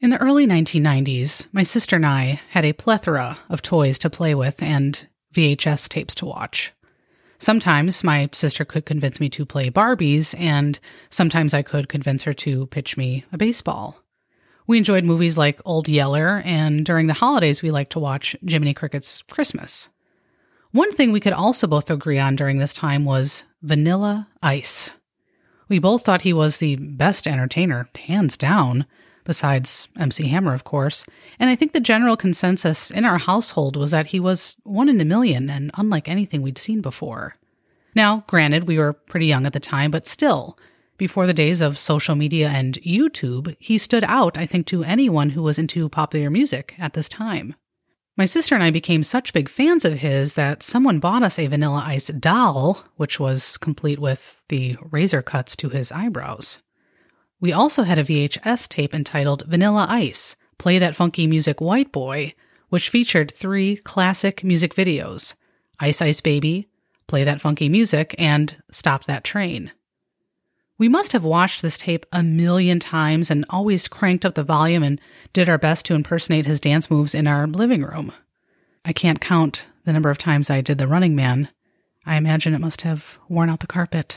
In the early 1990s, my sister and I had a plethora of toys to play with and VHS tapes to watch. Sometimes my sister could convince me to play Barbies, and sometimes I could convince her to pitch me a baseball. We enjoyed movies like Old Yeller, and during the holidays we liked to watch Jiminy Cricket's Christmas. One thing we could also both agree on during this time was Vanilla Ice. We both thought he was the best entertainer, hands down, besides MC Hammer, of course, and I think the general consensus in our household was that he was one in a million and unlike anything we'd seen before. Now, granted, we were pretty young at the time, but still, before the days of social media and YouTube, he stood out, I think, to anyone who was into popular music at this time. My sister and I became such big fans of his that someone bought us a Vanilla Ice doll, which was complete with the razor cuts to his eyebrows. We also had a VHS tape entitled Vanilla Ice, Play That Funky Music White Boy, which featured 3 classic music videos, Ice Ice Baby, Play That Funky Music, and Stop That Train. We must have watched this tape a million times and always cranked up the volume and did our best to impersonate his dance moves in our living room. I can't count the number of times I did the Running Man. I imagine it must have worn out the carpet.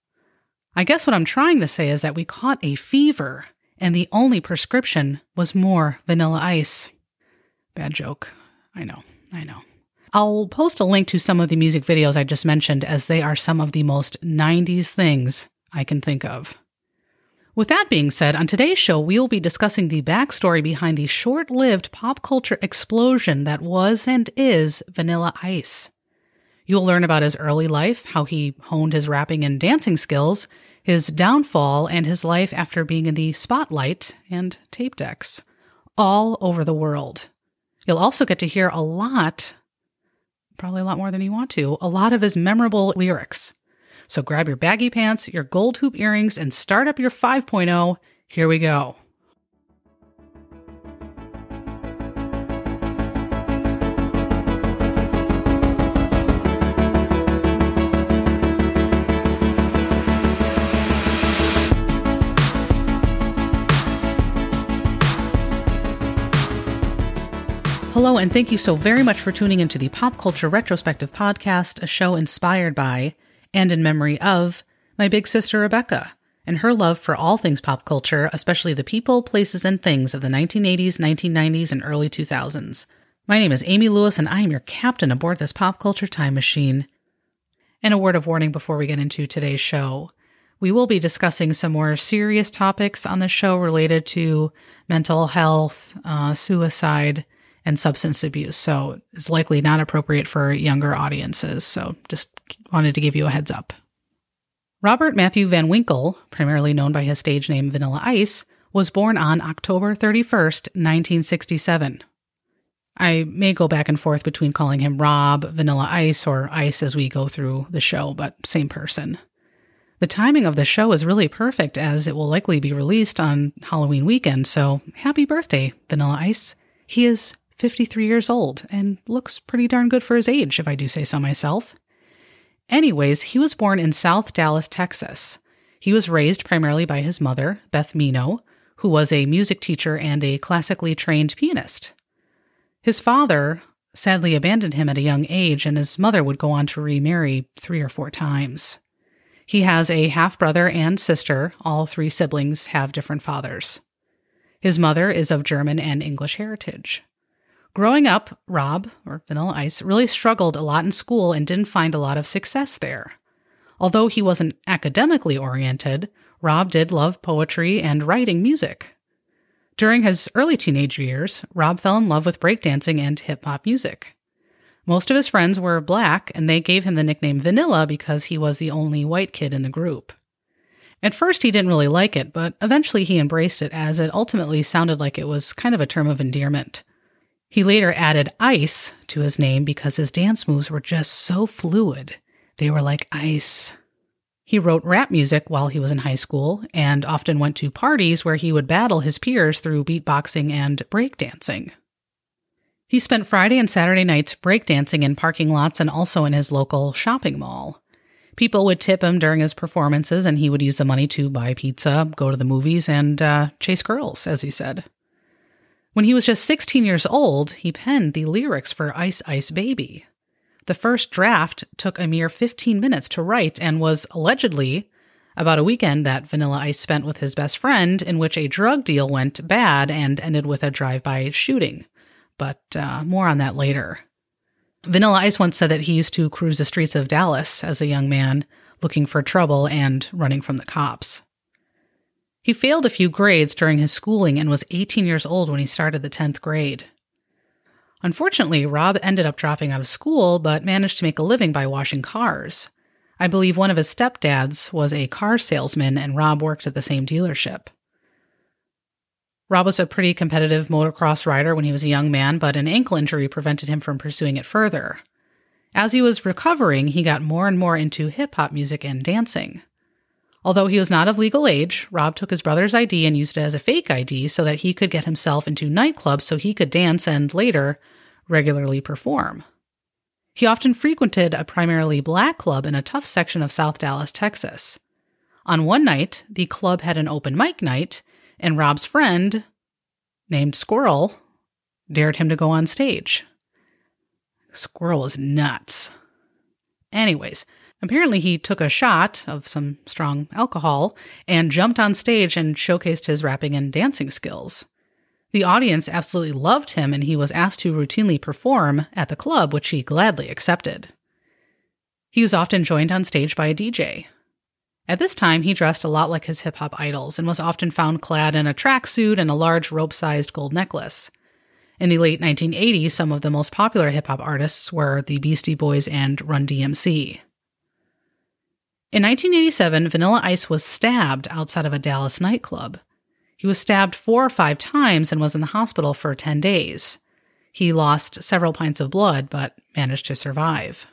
I guess what I'm trying to say is that we caught a fever, and the only prescription was more Vanilla Ice. Bad joke. I know. I'll post a link to some of the music videos I just mentioned, as they are some of the most 90s things I can think of. With that being said, on today's show, we will be discussing the backstory behind the short-lived pop culture explosion that was and is Vanilla Ice. You'll learn about his early life, how he honed his rapping and dancing skills, his downfall, and his life after being in the spotlight and tape decks, all over the world. You'll also get to hear a lot, probably a lot more than you want to, a lot of his memorable lyrics. So grab your baggy pants, your gold hoop earrings, and start up your 5.0. Here we go. Hello, and thank you so very much for tuning into the Pop Culture Retrospective Podcast, a show inspired by and in memory of my big sister Rebecca and her love for all things pop culture, especially the people, places, and things of the 1980s, 1990s, and early 2000s. My name is Amy Lewis, and I am your captain aboard this pop culture time machine. And a word of warning before we get into today's show. We will be discussing some more serious topics on the show related to mental health, suicide, and substance abuse, so it's likely not appropriate for younger audiences, so just wanted to give you a heads up. Robert Matthew Van Winkle, primarily known by his stage name Vanilla Ice, was born on October 31st, 1967. I may go back and forth between calling him Rob, Vanilla Ice, or Ice as we go through the show, but same person. The timing of the show is really perfect, as it will likely be released on Halloween weekend, so happy birthday, Vanilla Ice. He is 53 years old, and looks pretty darn good for his age, if I do say so myself. Anyways, he was born in South Dallas, Texas. He was raised primarily by his mother, Beth Mino, who was a music teacher and a classically trained pianist. His father sadly abandoned him at a young age, and his mother would go on to remarry 3 or 4 times. He has a half-brother and sister. All 3 siblings have different fathers. His mother is of German and English heritage. Growing up, Rob, or Vanilla Ice, really struggled a lot in school and didn't find a lot of success there. Although he wasn't academically oriented, Rob did love poetry and writing music. During his early teenage years, Rob fell in love with breakdancing and hip-hop music. Most of his friends were black, and they gave him the nickname Vanilla because he was the only white kid in the group. At first, he didn't really like it, but eventually he embraced it, as it ultimately sounded like it was kind of a term of endearment. He later added Ice to his name because his dance moves were just so fluid. They were like ice. He wrote rap music while he was in high school and often went to parties where he would battle his peers through beatboxing and breakdancing. He spent Friday and Saturday nights breakdancing in parking lots and also in his local shopping mall. People would tip him during his performances, and he would use the money to buy pizza, go to the movies, and chase girls, as he said. When he was just 16 years old, he penned the lyrics for Ice Ice Baby. The first draft took a mere 15 minutes to write and was allegedly about a weekend that Vanilla Ice spent with his best friend, in which a drug deal went bad and ended with a drive-by shooting. But more on that later. Vanilla Ice once said that he used to cruise the streets of Dallas as a young man, looking for trouble and running from the cops. He failed a few grades during his schooling and was 18 years old when he started the 10th grade. Unfortunately, Rob ended up dropping out of school, but managed to make a living by washing cars. I believe one of his stepdads was a car salesman, and Rob worked at the same dealership. Rob was a pretty competitive motocross rider when he was a young man, but an ankle injury prevented him from pursuing it further. As he was recovering, he got more and more into hip-hop music and dancing. Although he was not of legal age, Rob took his brother's ID and used it as a fake ID so that he could get himself into nightclubs so he could dance and later regularly perform. He often frequented a primarily black club in a tough section of South Dallas, Texas. On one night, the club had an open mic night, and Rob's friend, named Squirrel, dared him to go on stage. Squirrel was nuts. Anyways, apparently he took a shot of some strong alcohol and jumped on stage and showcased his rapping and dancing skills. The audience absolutely loved him, and he was asked to routinely perform at the club, which he gladly accepted. He was often joined on stage by a DJ. At this time, he dressed a lot like his hip-hop idols and was often found clad in a tracksuit and a large rope-sized gold necklace. In the late 1980s, some of the most popular hip-hop artists were the Beastie Boys and Run DMC. In 1987, Vanilla Ice was stabbed outside of a Dallas nightclub. He was stabbed 4 or 5 times and was in the hospital for 10 days. He lost several pints of blood, but managed to survive.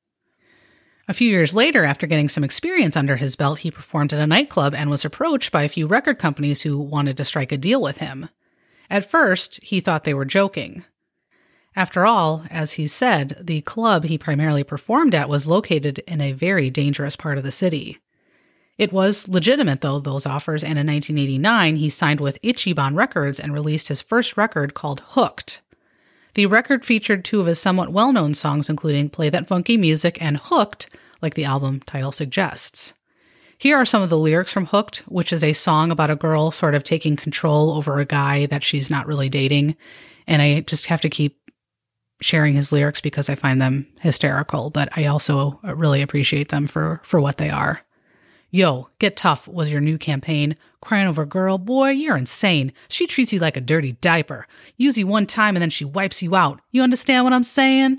A few years later, after getting some experience under his belt, he performed at a nightclub and was approached by a few record companies who wanted to strike a deal with him. At first, he thought they were joking. After all, as he said, the club he primarily performed at was located in a very dangerous part of the city. It was legitimate, though, those offers, and in 1989, he signed with Ichiban Records and released his first record called Hooked. The record featured 2 of his somewhat well-known songs, including Play That Funky Music and Hooked, like the album title suggests. Here are some of the lyrics from Hooked, which is a song about a girl sort of taking control over a guy that she's not really dating, and I just have to keep sharing his lyrics because I find them hysterical, but I also really appreciate them for what they are. Yo, Get Tough was your new campaign. Crying over a girl, boy, you're insane. She treats you like a dirty diaper. Use you one time and then she wipes you out. You understand what I'm saying?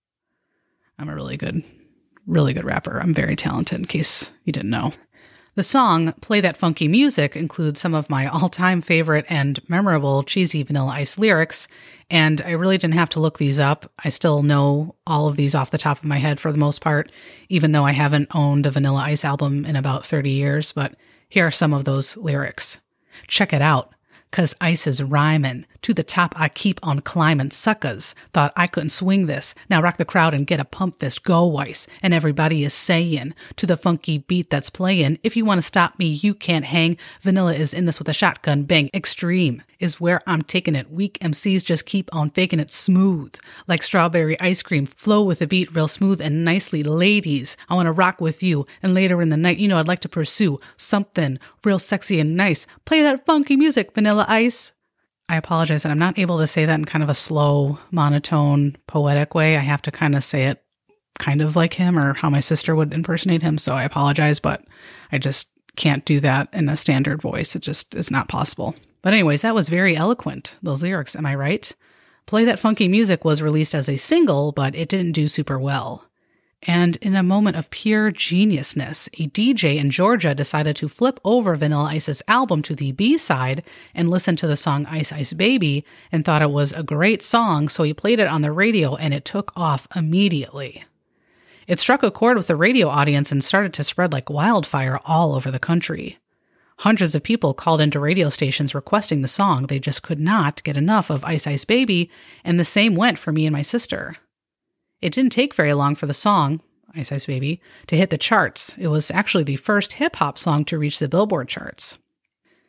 I'm a really good rapper. I'm very talented, in case you didn't know. The song, Play That Funky Music, includes some of my all-time favorite and memorable cheesy Vanilla Ice lyrics, and I really didn't have to look these up. I still know all of these off the top of my head for the most part, even though I haven't owned a Vanilla Ice album in about 30 years, but here are some of those lyrics. Check it out. 'Cause ice is rhyming. To the top I keep on climbing. Suckers thought I couldn't swing this. Now rock the crowd and get a pump fist. Go Ice. And everybody is saying to the funky beat that's playing, if you want to stop me, you can't hang. Vanilla is in this with a shotgun. Bang. Extreme is where I'm taking it. Weak MCs just keep on faking it smooth. Like strawberry ice cream. Flow with the beat real smooth and nicely. Ladies, I want to rock with you. And later in the night, I'd like to pursue something real sexy and nice. Play that funky music, Vanilla Ice. I apologize that I'm not able to say that in kind of a slow, monotone, poetic way. I have to kind of say it kind of like him or how my sister would impersonate him. So I apologize, but I just can't do that in a standard voice. It's not possible. But anyways, that was very eloquent, those lyrics. Am I right? Play That Funky Music was released as a single, but it didn't do super well. And in a moment of pure geniusness, a DJ in Georgia decided to flip over Vanilla Ice's album to the B-side and listen to the song Ice Ice Baby and thought it was a great song, so he played it on the radio and it took off immediately. It struck a chord with the radio audience and started to spread like wildfire all over the country. Hundreds of people called into radio stations requesting the song. They just could not get enough of Ice Ice Baby, and the same went for me and my sister. It didn't take very long for the song, Ice Ice Baby, to hit the charts. It was actually the first hip-hop song to reach the Billboard charts.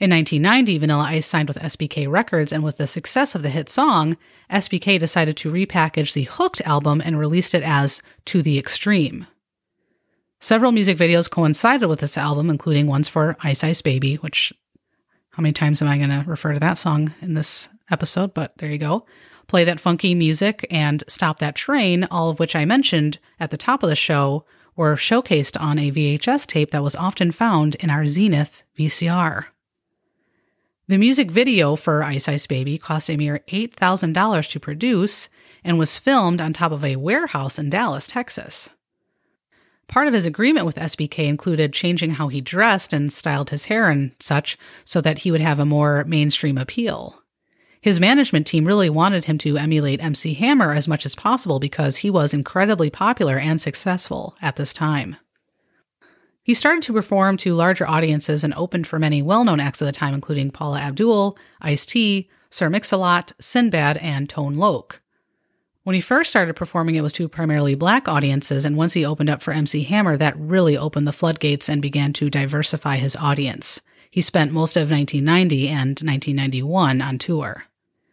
In 1990, Vanilla Ice signed with SBK Records, and with the success of the hit song, SBK decided to repackage the Hooked album and released it as To the Extreme. Several music videos coincided with this album, including ones for Ice Ice Baby, which, how many times am I going to refer to that song in this episode? But there you go. Play That Funky Music and Stop That Train, all of which I mentioned at the top of the show, were showcased on a VHS tape that was often found in our Zenith VCR. The music video for Ice Ice Baby cost a mere $8,000 to produce and was filmed on top of a warehouse in Dallas, Texas. Part of his agreement with SBK included changing how he dressed and styled his hair and such so that he would have a more mainstream appeal. His management team really wanted him to emulate MC Hammer as much as possible because he was incredibly popular and successful at this time. He started to perform to larger audiences and opened for many well-known acts of the time, including Paula Abdul, Ice-T, Sir Mix-a-Lot, Sinbad, and Tone Loc. When he first started performing, it was to primarily black audiences, and once he opened up for MC Hammer, that really opened the floodgates and began to diversify his audience. He spent most of 1990 and 1991 on tour.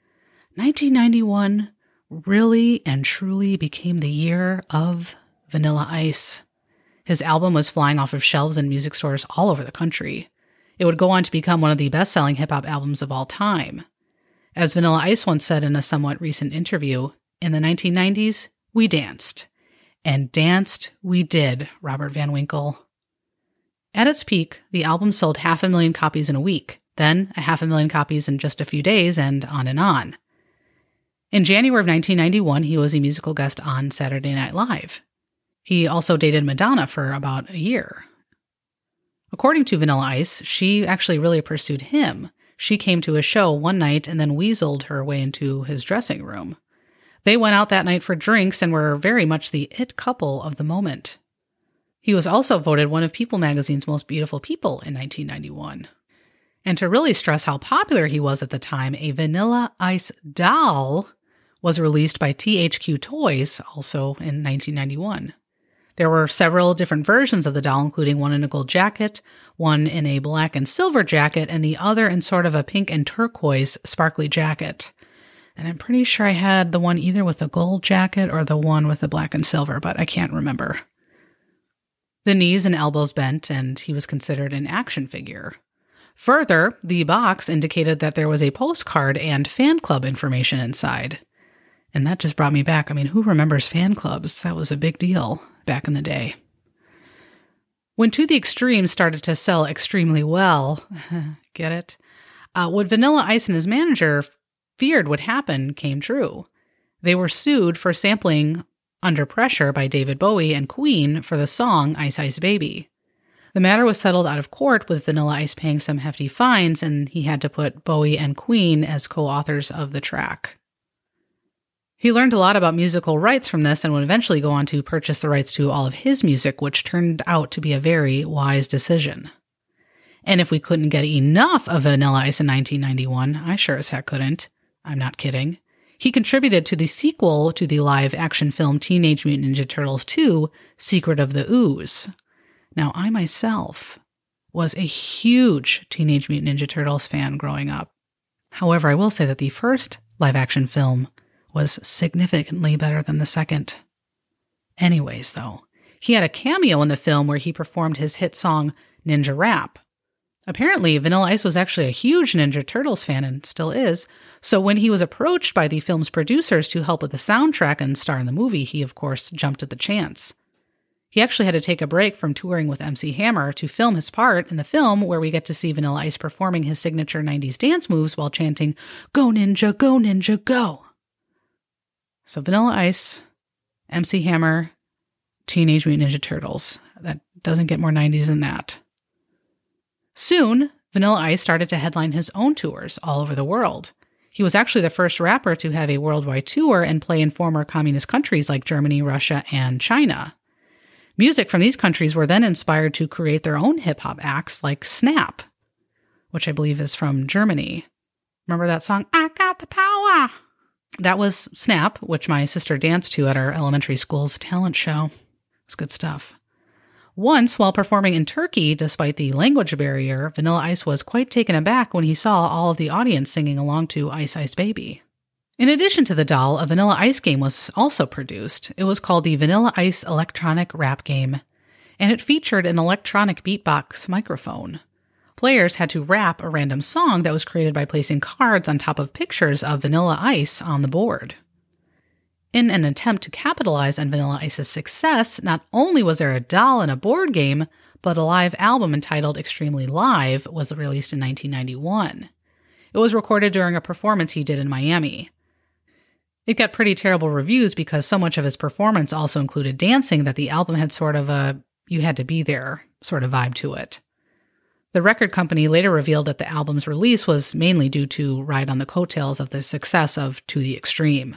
1991 really and truly became the year of Vanilla Ice. His album was flying off of shelves in music stores all over the country. It would go on to become one of the best-selling hip-hop albums of all time. As Vanilla Ice once said in a somewhat recent interview, in the 1990s, we danced. And danced we did, Robert Van Winkle. At its peak, the album sold 500,000 copies in a week, then 500,000 copies in just a few days, and on and on. In January of 1991, he was a musical guest on Saturday Night Live. He also dated Madonna for about a year. According to Vanilla Ice, she actually really pursued him. She came to a show one night and then weaseled her way into his dressing room. They went out that night for drinks and were very much the it couple of the moment. He was also voted one of People magazine's most beautiful people in 1991. And to really stress how popular he was at the time, a Vanilla Ice doll was released by THQ Toys also in 1991. There were several different versions of the doll, including one in a gold jacket, one in a black and silver jacket, and the other in sort of a pink and turquoise sparkly jacket. And I'm pretty sure I had the one either with a gold jacket or the one with the black and silver, but I can't remember. The knees and elbows bent, and he was considered an action figure. Further, the box indicated that there was a postcard and fan club information inside. And that just brought me back. I mean, who remembers fan clubs? That was a big deal back in the day. When To the Extreme started to sell extremely well, get it? What Vanilla Ice and his manager feared would happen came true. They were sued for sampling Under Pressure by David Bowie and Queen for the song Ice Ice Baby. The matter was settled out of court with Vanilla Ice paying some hefty fines, and he had to put Bowie and Queen as co-authors of the track. He learned a lot about musical rights from this and would eventually go on to purchase the rights to all of his music, which turned out to be a very wise decision. And if we couldn't get enough of Vanilla Ice in 1991, I sure as heck couldn't. I'm not kidding. He contributed to the sequel to the live-action film Teenage Mutant Ninja Turtles 2, Secret of the Ooze. Now, I myself was a huge Teenage Mutant Ninja Turtles fan growing up. However, I will say that the first live-action film was significantly better than the second. Anyways, though, he had a cameo in the film where he performed his hit song Ninja Rap. Apparently, Vanilla Ice was actually a huge Ninja Turtles fan and still is, so when he was approached by the film's producers to help with the soundtrack and star in the movie, he of course jumped at the chance. He actually had to take a break from touring with MC Hammer to film his part in the film, where we get to see Vanilla Ice performing his signature 90s dance moves while chanting, "Go Ninja, go Ninja, go!" So Vanilla Ice, MC Hammer, Teenage Mutant Ninja Turtles. That doesn't get more 90s than that. Soon, Vanilla Ice started to headline his own tours all over the world. He was actually the first rapper to have a worldwide tour and play in former communist countries like Germany, Russia, and China. Music from these countries were then inspired to create their own hip-hop acts like Snap, which I believe is from Germany. Remember that song, I Got the Power? That was Snap, which my sister danced to at our elementary school's talent show. It's good stuff. Once, while performing in Turkey, despite the language barrier, Vanilla Ice was quite taken aback when he saw all of the audience singing along to Ice Ice Baby. In addition to the doll, a Vanilla Ice game was also produced. It was called the Vanilla Ice Electronic Rap Game, and it featured an electronic beatbox microphone. Players had to rap a random song that was created by placing cards on top of pictures of Vanilla Ice on the board. In an attempt to capitalize on Vanilla Ice's success, not only was there a doll and a board game, but a live album entitled Extremely Live was released in 1991. It was recorded during a performance he did in Miami. It got pretty terrible reviews because so much of his performance also included dancing that the album had sort of a you had to be there sort of vibe to it. The record company later revealed that the album's release was mainly due to ride on the coattails of the success of To the Extreme.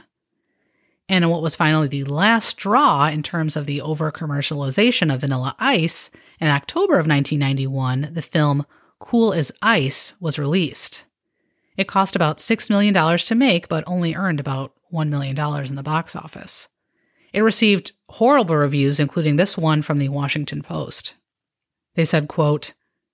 And in what was finally the last straw in terms of the over-commercialization of Vanilla Ice, in October of 1991, the film Cool as Ice was released. It cost about $6 million to make, but only earned about $1 million in the box office. It received horrible reviews, including this one from the Washington Post. They said, quote,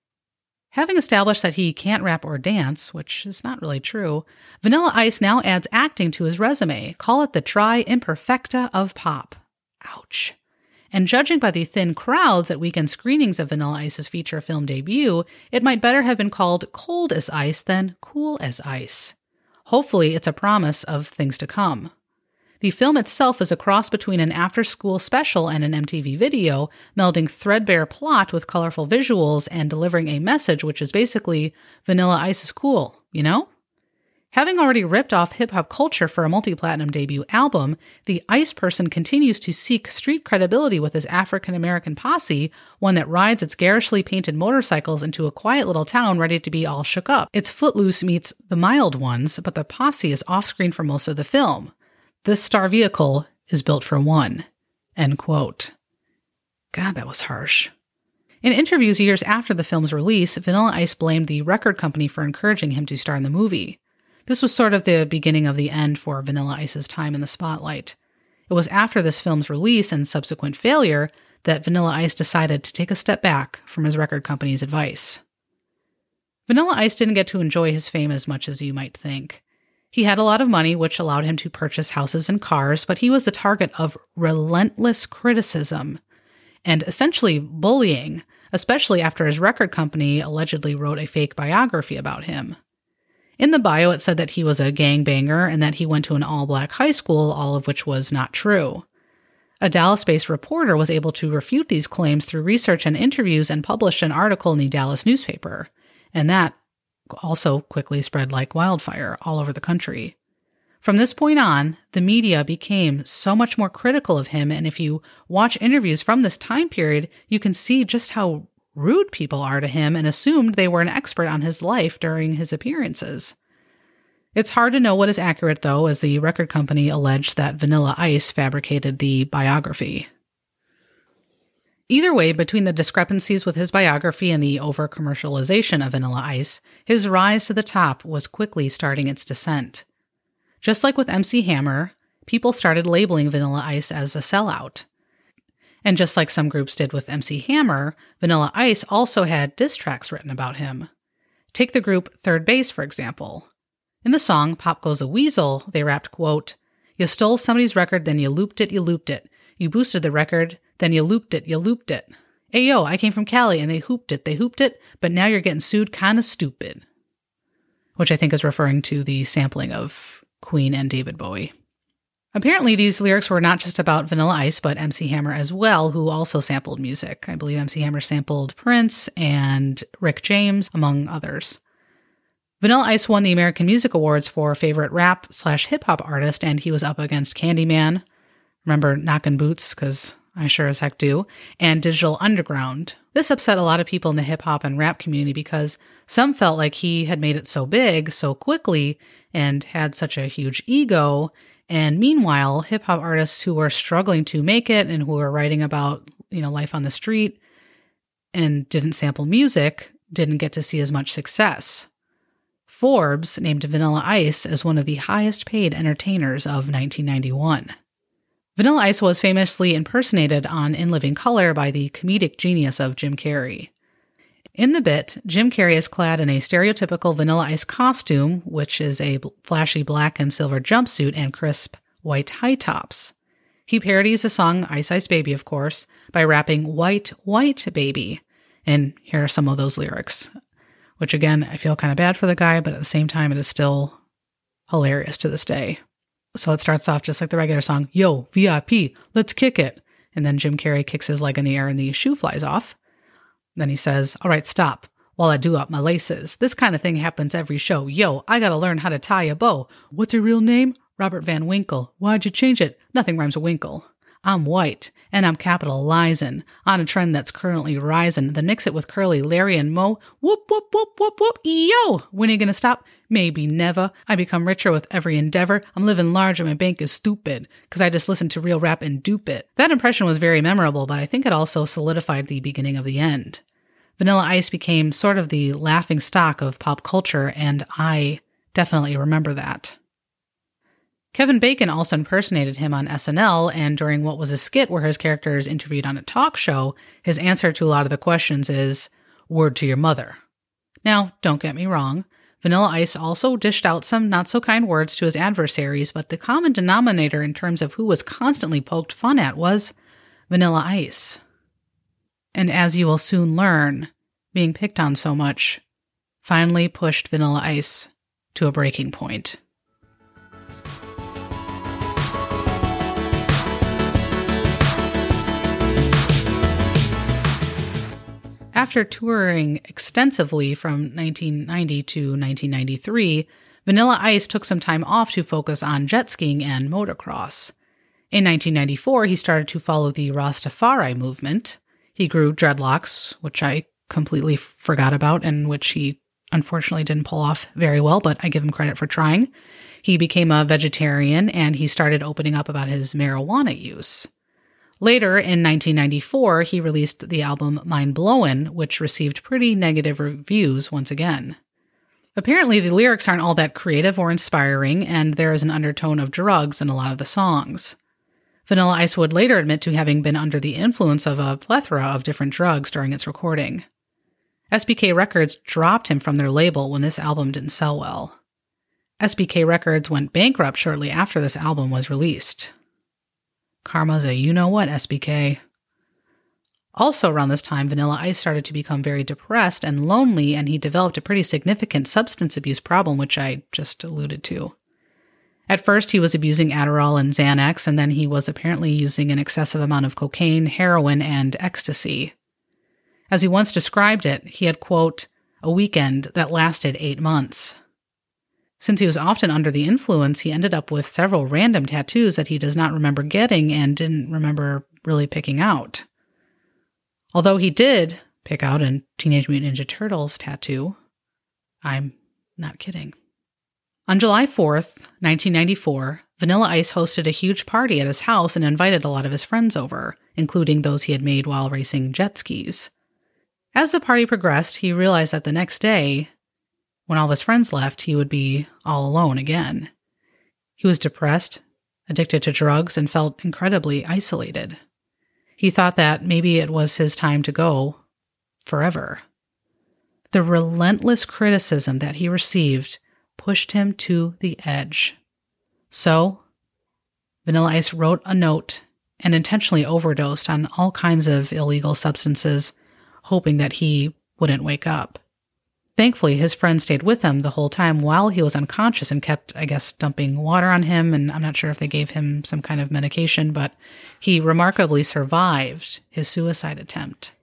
"Having established that he can't rap or dance, which is not really true, Vanilla Ice now adds acting to his resume. Call it the tri imperfecta of pop." Ouch. And judging by the thin crowds at weekend screenings of Vanilla Ice's feature film debut, it might better have been called Cold as Ice than Cool as Ice. Hopefully, it's a promise of things to come. The film itself is a cross between an after-school special and an MTV video, melding threadbare plot with colorful visuals and delivering a message which is basically Vanilla Ice is cool, you know? Having already ripped off hip-hop culture for a multi-platinum debut album, the Ice Person continues to seek street credibility with his African-American posse, one that rides its garishly painted motorcycles into a quiet little town ready to be all shook up. It's Footloose meets The Mild Ones, but the posse is off-screen for most of the film. This star vehicle is built for one. End quote. God, that was harsh. In interviews years after the film's release, Vanilla Ice blamed the record company for encouraging him to star in the movie. This was sort of the beginning of the end for Vanilla Ice's time in the spotlight. It was after this film's release and subsequent failure that Vanilla Ice decided to take a step back from his record company's advice. Vanilla Ice didn't get to enjoy his fame as much as you might think. He had a lot of money, which allowed him to purchase houses and cars, but he was the target of relentless criticism and essentially bullying, especially after his record company allegedly wrote a fake biography about him. In the bio, it said that he was a gangbanger and that he went to an all-black high school, all of which was not true. A Dallas-based reporter was able to refute these claims through research and interviews and published an article in the Dallas newspaper, and that also quickly spread like wildfire all over the country. From this point on, the media became so much more critical of him, and if you watch interviews from this time period, you can see just how rude people are to him and assumed they were an expert on his life during his appearances. It's hard to know what is accurate, though, as the record company alleged that Vanilla Ice fabricated the biography. Either way, between the discrepancies with his biography and the over-commercialization of Vanilla Ice, his rise to the top was quickly starting its descent. Just like with MC Hammer, people started labeling Vanilla Ice as a sellout. And just like some groups did with MC Hammer, Vanilla Ice also had diss tracks written about him. Take the group Third Base, for example. In the song Pop Goes the Weasel, they rapped, quote, "You stole somebody's record, then you looped it, you looped it. You boosted the record, then you looped it, you looped it. Ayo, I came from Cali and they hooped it, but now you're getting sued kinda stupid." Which I think is referring to the sampling of Queen and David Bowie. Apparently, these lyrics were not just about Vanilla Ice, but MC Hammer as well, who also sampled music. I believe MC Hammer sampled Prince and Rick James, among others. Vanilla Ice won the American Music Awards for Favorite Rap/Hip-Hop Artist, and he was up against Candyman, remember Knockin' Boots, because I sure as heck do, and Digital Underground. This upset a lot of people in the hip-hop and rap community because some felt like he had made it so big so quickly and had such a huge ego, and meanwhile, hip-hop artists who were struggling to make it and who were writing about, life on the street and didn't sample music didn't get to see as much success. Forbes named Vanilla Ice as one of the highest paid entertainers of 1991. Vanilla Ice was famously impersonated on In Living Color by the comedic genius of Jim Carrey. In the bit, Jim Carrey is clad in a stereotypical Vanilla Ice costume, which is a flashy black and silver jumpsuit and crisp white high tops. He parodies the song Ice Ice Baby, of course, by rapping "White, White Baby." And here are some of those lyrics, which again, I feel kind of bad for the guy, but at the same time, it is still hilarious to this day. So it starts off just like the regular song, "Yo, VIP, let's kick it." And then Jim Carrey kicks his leg in the air and the shoe flies off. Then he says, "All right, stop while I do up my laces. This kind of thing happens every show. Yo, I gotta learn how to tie a bow. What's your real name? Robert Van Winkle. Why'd you change it? Nothing rhymes with Winkle. I'm white, and I'm capitalizing on a trend that's currently rising. Then mix it with Curly, Larry, and Moe. Whoop, whoop, whoop, whoop, whoop. Yo! When are you gonna stop? Maybe never. I become richer with every endeavor. I'm living large and my bank is stupid, because I just listen to real rap and dupe it." That impression was very memorable, but I think it also solidified the beginning of the end. Vanilla Ice became sort of the laughing stock of pop culture, and I definitely remember that. Kevin Bacon also impersonated him on SNL, and during what was a skit where his character is interviewed on a talk show, his answer to a lot of the questions is, "Word to your mother." Now, don't get me wrong, Vanilla Ice also dished out some not-so-kind words to his adversaries, but the common denominator in terms of who was constantly poked fun at was Vanilla Ice. And as you will soon learn, being picked on so much finally pushed Vanilla Ice to a breaking point. After touring extensively from 1990 to 1993, Vanilla Ice took some time off to focus on jet skiing and motocross. In 1994, he started to follow the Rastafari movement. He grew dreadlocks, which I completely forgot about and which he unfortunately didn't pull off very well, but I give him credit for trying. He became a vegetarian and he started opening up about his marijuana use. Later, in 1994, he released the album Mind Blowin', which received pretty negative reviews once again. Apparently, the lyrics aren't all that creative or inspiring, and there is an undertone of drugs in a lot of the songs. Vanilla Ice would later admit to having been under the influence of a plethora of different drugs during its recording. SBK Records dropped him from their label when this album didn't sell well. SBK Records went bankrupt shortly after this album was released. Karma's a you-know-what, SBK. Also around this time, Vanilla Ice started to become very depressed and lonely, and he developed a pretty significant substance abuse problem, which I just alluded to. At first, he was abusing Adderall and Xanax, and then he was apparently using an excessive amount of cocaine, heroin, and ecstasy. As he once described it, he had, quote, "a weekend that lasted 8 months." Since he was often under the influence, he ended up with several random tattoos that he does not remember getting and didn't remember really picking out. Although he did pick out a Teenage Mutant Ninja Turtles tattoo. I'm not kidding. On July 4th, 1994, Vanilla Ice hosted a huge party at his house and invited a lot of his friends over, including those he had made while racing jet skis. As the party progressed, he realized that the next day, when all of his friends left, he would be all alone again. He was depressed, addicted to drugs, and felt incredibly isolated. He thought that maybe it was his time to go forever. The relentless criticism that he received pushed him to the edge. So, Vanilla Ice wrote a note and intentionally overdosed on all kinds of illegal substances, hoping that he wouldn't wake up. Thankfully, his friend stayed with him the whole time while he was unconscious and kept, I guess, dumping water on him, and I'm not sure if they gave him some kind of medication, but he remarkably survived his suicide attempt.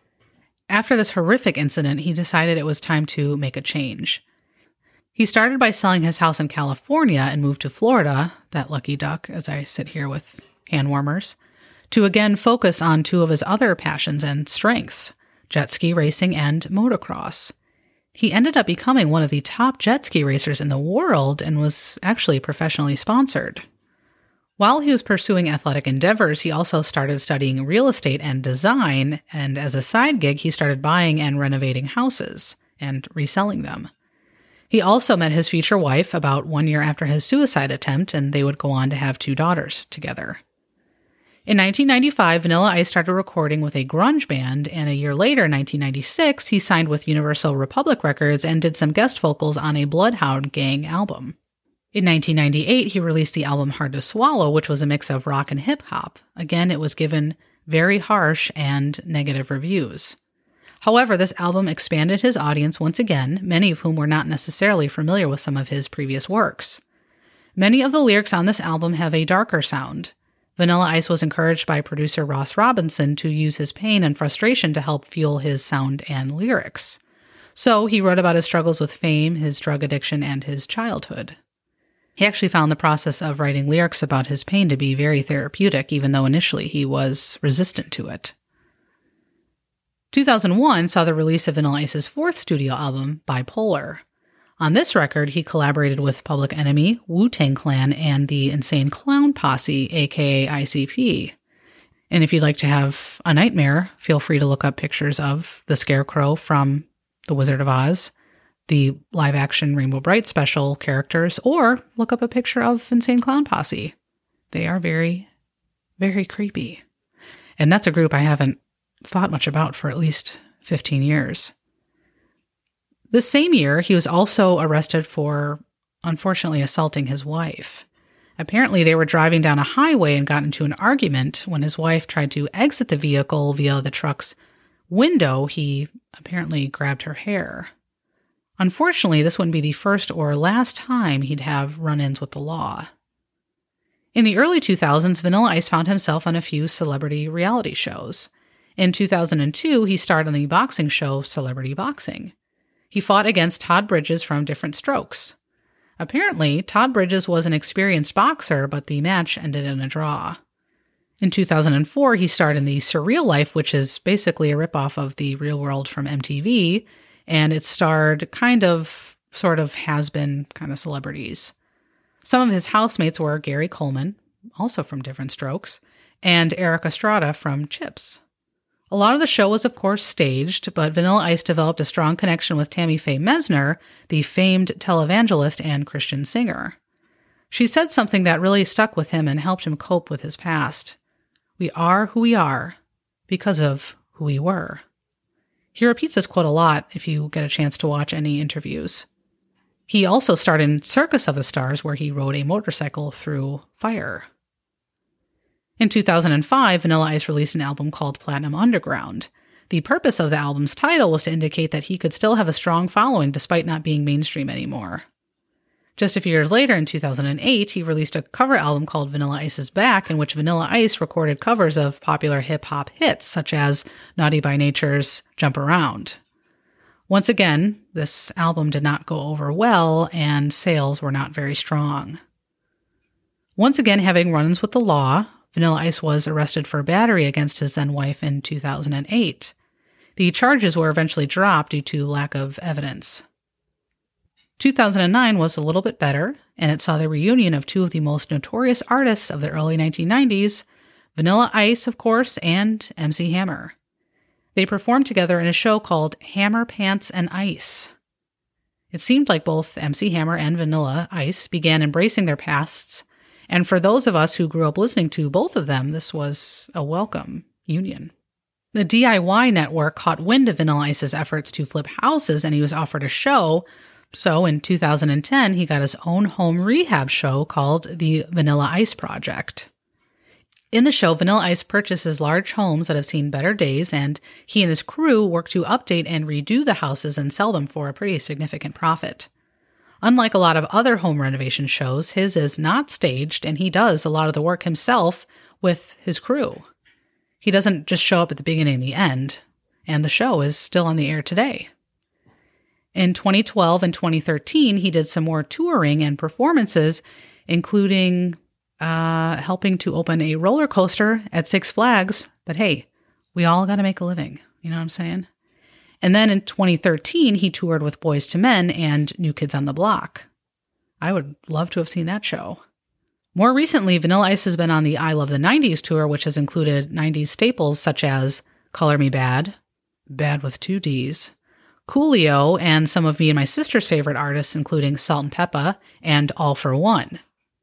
After this horrific incident, he decided it was time to make a change. He started by selling his house in California and moved to Florida, that lucky duck, as I sit here with hand warmers, to again focus on two of his other passions and strengths, jet ski racing and motocross. He ended up becoming one of the top jet ski racers in the world and was actually professionally sponsored. While he was pursuing athletic endeavors, he also started studying real estate and design, and as a side gig, he started buying and renovating houses and reselling them. He also met his future wife about 1 year after his suicide attempt, and they would go on to have 2 daughters together. In 1995, Vanilla Ice started recording with a grunge band, and a year later, in 1996, he signed with Universal Republic Records and did some guest vocals on a Bloodhound Gang album. In 1998, he released the album Hard to Swallow, which was a mix of rock and hip-hop. Again, it was given very harsh and negative reviews. However, this album expanded his audience once again, many of whom were not necessarily familiar with some of his previous works. Many of the lyrics on this album have a darker sound. Vanilla Ice was encouraged by producer Ross Robinson to use his pain and frustration to help fuel his sound and lyrics. So he wrote about his struggles with fame, his drug addiction, and his childhood. He actually found the process of writing lyrics about his pain to be very therapeutic, even though initially he was resistant to it. 2001 saw the release of Vanilla Ice's fourth studio album, Bipolar. On this record, he collaborated with Public Enemy, Wu-Tang Clan, and the Insane Clown Posse, aka ICP. And if you'd like to have a nightmare, feel free to look up pictures of the Scarecrow from The Wizard of Oz, the live-action Rainbow Bright special characters, or look up a picture of Insane Clown Posse. They are very, very creepy. And that's a group I haven't thought much about for at least 15 years. This same year, he was also arrested for, unfortunately, assaulting his wife. Apparently, they were driving down a highway and got into an argument. When his wife tried to exit the vehicle via the truck's window, he apparently grabbed her hair. Unfortunately, this wouldn't be the first or last time he'd have run-ins with the law. In the early 2000s, Vanilla Ice found himself on a few celebrity reality shows. In 2002, he starred on the boxing show Celebrity Boxing. He fought against Todd Bridges from Different Strokes. Apparently, Todd Bridges was an experienced boxer, but the match ended in a draw. In 2004, he starred in The Surreal Life, which is basically a ripoff of The Real World from MTV, and it starred sort of has-been kind of celebrities. Some of his housemates were Gary Coleman, also from Different Strokes, and Eric Estrada from Chips. A lot of the show was, of course, staged, but Vanilla Ice developed a strong connection with Tammy Faye Mesner, the famed televangelist and Christian singer. She said something that really stuck with him and helped him cope with his past. "We are who we are because of who we were." He repeats this quote a lot if you get a chance to watch any interviews. He also starred in Circus of the Stars, where he rode a motorcycle through fire. In 2005, Vanilla Ice released an album called Platinum Underground. The purpose of the album's title was to indicate that he could still have a strong following despite not being mainstream anymore. Just a few years later, in 2008, he released a cover album called Vanilla Ice is Back, in which Vanilla Ice recorded covers of popular hip-hop hits, such as Naughty by Nature's Jump Around. Once again, this album did not go over well, and sales were not very strong. Once again, having run-ins with the law, Vanilla Ice was arrested for battery against his then-wife in 2008. The charges were eventually dropped due to lack of evidence. 2009 was a little bit better, and it saw the reunion of two of the most notorious artists of the early 1990s, Vanilla Ice, of course, and MC Hammer. They performed together in a show called Hammer, Pants, and Ice. It seemed like both MC Hammer and Vanilla Ice began embracing their pasts, and for those of us who grew up listening to both of them, this was a welcome union. The DIY network caught wind of Vanilla Ice's efforts to flip houses, and he was offered a show. So in 2010, he got his own home rehab show called the Vanilla Ice Project. In the show, Vanilla Ice purchases large homes that have seen better days, and he and his crew work to update and redo the houses and sell them for a pretty significant profit. Unlike a lot of other home renovation shows, his is not staged, and he does a lot of the work himself with his crew. He doesn't just show up at the beginning and the end, and the show is still on the air today. In 2012 and 2013, he did some more touring and performances, including helping to open a roller coaster at Six Flags. But hey, we all got to make a living. You know what I'm saying? And then in 2013, he toured with Boyz II Men and New Kids on the Block. I would love to have seen that show. More recently, Vanilla Ice has been on the I Love the 90s tour, which has included 90s staples such as Color Me Bad, Bad with 2 Ds, Coolio, and some of me and my sister's favorite artists, including Salt and Peppa and All for One.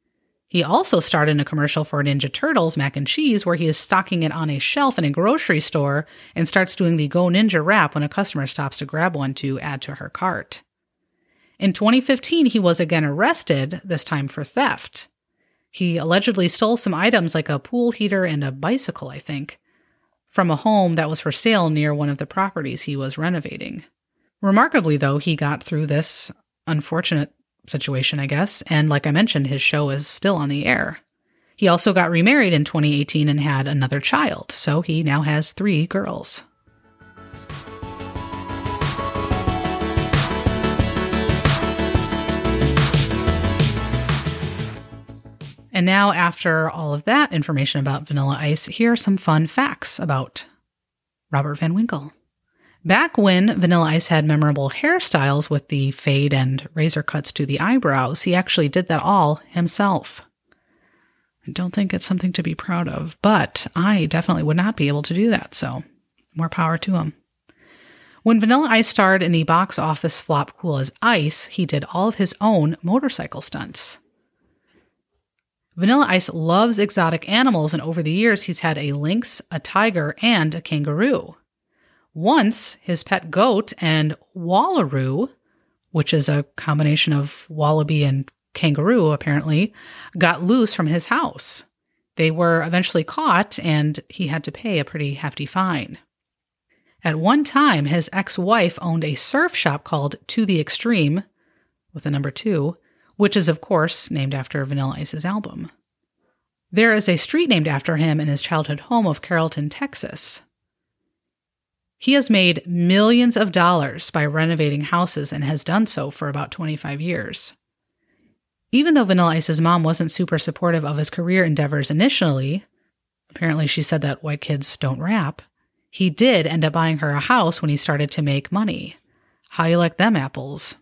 He also starred in a commercial for Ninja Turtles mac and cheese where he is stocking it on a shelf in a grocery store and starts doing the Go Ninja rap when a customer stops to grab one to add to her cart. In 2015, he was again arrested, this time for theft. He allegedly stole some items like a pool heater and a bicycle, I think, from a home that was for sale near one of the properties he was renovating. Remarkably, though, he got through this unfortunate situation, I guess, and like I mentioned, his show is still on the air. He also got remarried in 2018 and had another child, so he now has 3 girls. And now, after all of that information about Vanilla Ice, here are some fun facts about Robert Van Winkle. Back when Vanilla Ice had memorable hairstyles with the fade and razor cuts to the eyebrows, he actually did that all himself. I don't think it's something to be proud of, but I definitely would not be able to do that, so more power to him. When Vanilla Ice starred in the box office flop Cool as Ice, he did all of his own motorcycle stunts. Vanilla Ice loves exotic animals, and over the years he's had a lynx, a tiger, and a kangaroo. Once, his pet goat and wallaroo, which is a combination of wallaby and kangaroo apparently, got loose from his house. They were eventually caught, and he had to pay a pretty hefty fine. At one time, his ex-wife owned a surf shop called To the Extreme, with the number 2, which is, of course, named after Vanilla Ice's album. There is a street named after him in his childhood home of Carrollton, Texas. He has made millions of dollars by renovating houses and has done so for about 25 years. Even though Vanilla Ice's mom wasn't super supportive of his career endeavors initially, apparently she said that white kids don't rap, he did end up buying her a house when he started to make money. How you like them apples?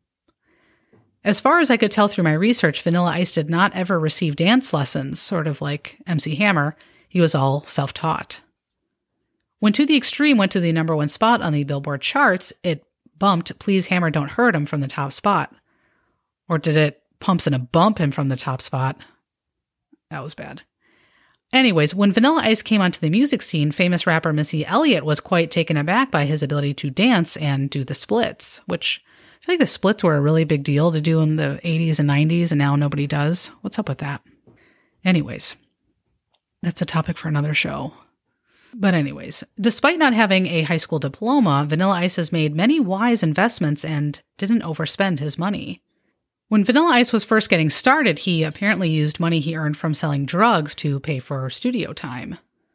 As far as I could tell through my research, Vanilla Ice did not ever receive dance lessons, sort of like MC Hammer. He was all self-taught. When To the Extreme went to the number 1 spot on the Billboard charts, it bumped Please Hammer Don't Hurt Him from the top spot. Or did it pumps and a bump him from the top spot? That was bad. Anyways, when Vanilla Ice came onto the music scene, famous rapper Missy Elliott was quite taken aback by his ability to dance and do the splits, which I feel like the splits were a really big deal to do in the 80s and 90s, and now nobody does. What's up with that? Anyways, that's a topic for another show. But anyways, despite not having a high school diploma, Vanilla Ice has made many wise investments and didn't overspend his money. When Vanilla Ice was first getting started, he apparently used money he earned from selling drugs to pay for studio time.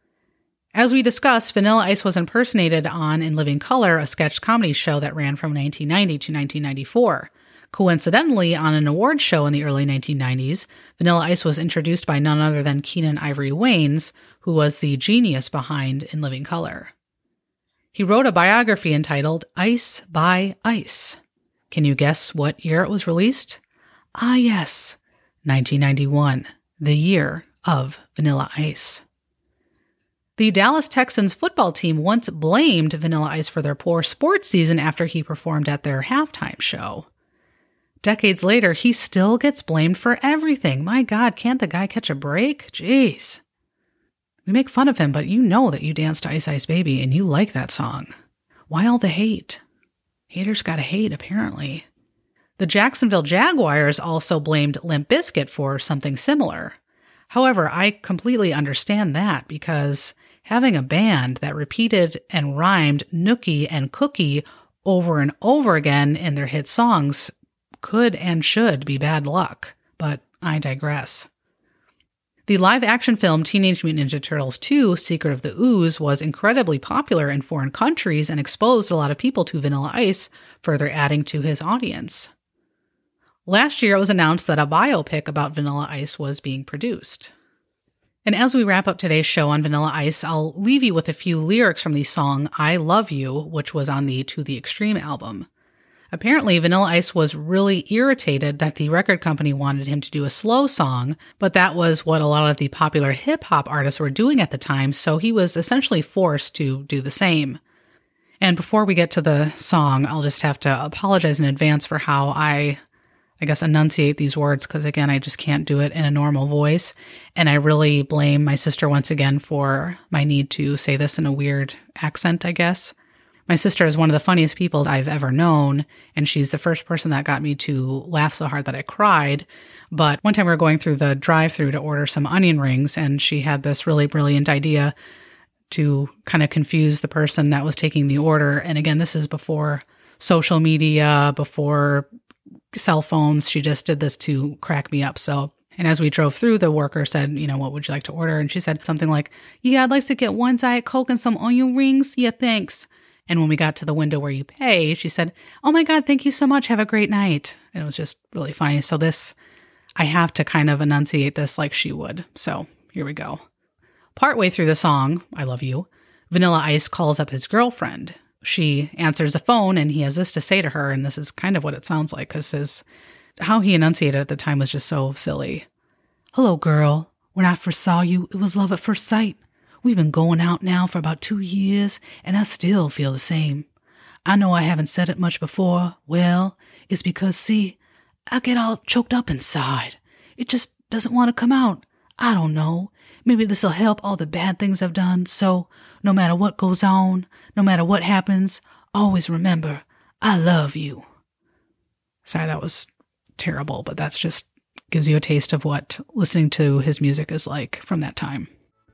As we discussed, Vanilla Ice was impersonated on In Living Color, a sketch comedy show that ran from 1990 to 1994. Coincidentally, on an awards show in the early 1990s, Vanilla Ice was introduced by none other than Keenan Ivory Wayans, who was the genius behind In Living Color. He wrote a biography entitled Ice by Ice. Can you guess what year it was released? Ah, yes, 1991, the year of Vanilla Ice. The Dallas Texans football team once blamed Vanilla Ice for their poor sports season after he performed at their halftime show. Decades later, he still gets blamed for everything. My God, can't the guy catch a break? Jeez. We make fun of him, but you know that you danced to Ice Ice Baby and you like that song. Why all the hate? Haters gotta hate, apparently. The Jacksonville Jaguars also blamed Limp Bizkit for something similar. However, I completely understand that because having a band that repeated and rhymed nookie and cookie over and over again in their hit songs could and should be bad luck, but I digress. The live-action film Teenage Mutant Ninja Turtles 2: Secret of the Ooze was incredibly popular in foreign countries and exposed a lot of people to Vanilla Ice, further adding to his audience. Last year, it was announced that a biopic about Vanilla Ice was being produced. And as we wrap up today's show on Vanilla Ice, I'll leave you with a few lyrics from the song I Love You, which was on the To the Extreme album. Apparently, Vanilla Ice was really irritated that the record company wanted him to do a slow song, but that was what a lot of the popular hip-hop artists were doing at the time, so he was essentially forced to do the same. And before we get to the song, I'll just have to apologize in advance for how I enunciate these words because, again, I just can't do it in a normal voice. And I really blame my sister once again for my need to say this in a weird accent, I guess. My sister is one of the funniest people I've ever known, and she's the first person that got me to laugh so hard that I cried. But one time we were going through the drive-thru to order some onion rings, and she had this really brilliant idea to kind of confuse the person that was taking the order. And again, this is before social media, before cell phones. She just did this to crack me up. And as we drove through, the worker said, what would you like to order? And she said something like, yeah, I'd like to get one Diet Coke and some onion rings. Yeah, thanks. And when we got to the window where you pay, she said, oh my God, thank you so much. Have a great night. And it was just really funny. So I have to kind of enunciate this like she would. So here we go. Partway through the song, I Love You, Vanilla Ice calls up his girlfriend. She answers the phone and he has this to say to her. And this is kind of what it sounds like because how he enunciated at the time was just so silly. Hello, girl. When I first saw you, it was love at first sight. We've been going out now for about 2 years, and I still feel the same. I know I haven't said it much before. Well, it's because, see, I get all choked up inside. It just doesn't want to come out. I don't know. Maybe this'll help all the bad things I've done. So, no matter what goes on, no matter what happens, always remember, I love you. Sorry, that was terrible, but that's just gives you a taste of what listening to his music is like from that time.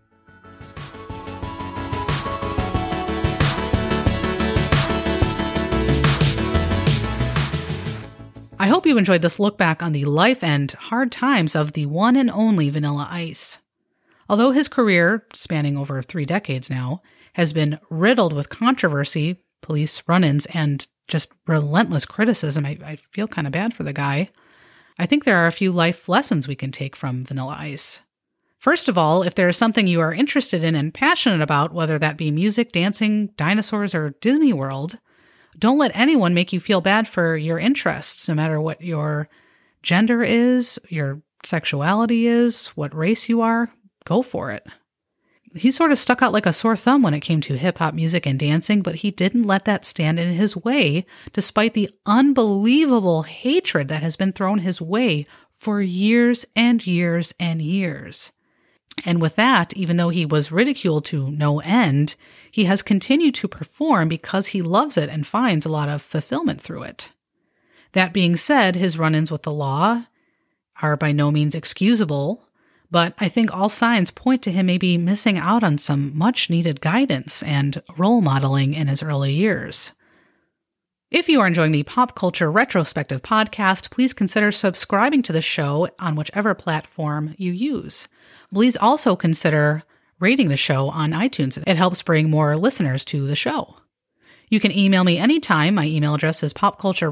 I hope you enjoyed this look back on the life and hard times of the one and only Vanilla Ice. Although his career, spanning over 3 decades now, has been riddled with controversy, police run-ins, and just relentless criticism, I feel kind of bad for the guy. I think there are a few life lessons we can take from Vanilla Ice. First of all, if there is something you are interested in and passionate about, whether that be music, dancing, dinosaurs, or Disney World, don't let anyone make you feel bad for your interests, no matter what your gender is, your sexuality is, what race you are. Go for it. He sort of stuck out like a sore thumb when it came to hip-hop music and dancing, but he didn't let that stand in his way, despite the unbelievable hatred that has been thrown his way for years and years and years. And with that, even though he was ridiculed to no end, he has continued to perform because he loves it and finds a lot of fulfillment through it. That being said, his run-ins with the law are by no means excusable, but I think all signs point to him maybe missing out on some much-needed guidance and role modeling in his early years. If you are enjoying the Pop Culture Retrospective podcast, please consider subscribing to the show on whichever platform you use. Please also consider rating the show on iTunes. It helps bring more listeners to the show. You can email me anytime. My email address is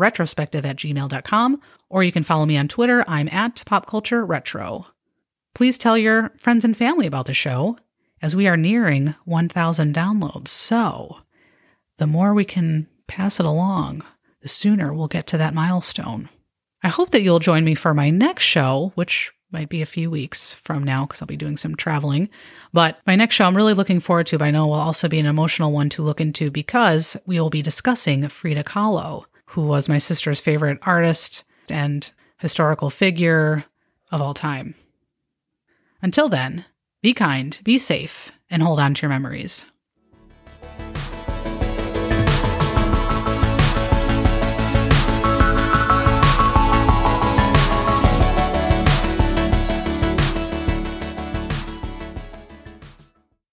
popcultureretrospective@gmail.com, or you can follow me on Twitter. I'm at popcultureretro. Please tell your friends and family about the show, as we are nearing 1,000 downloads. So, the more we can pass it along, the sooner we'll get to that milestone. I hope that you'll join me for my next show, which might be a few weeks from now because I'll be doing some traveling. But my next show I'm really looking forward to, but I know will also be an emotional one to look into because we will be discussing Frida Kahlo, who was my sister's favorite artist and historical figure of all time. Until then, be kind, be safe, and hold on to your memories.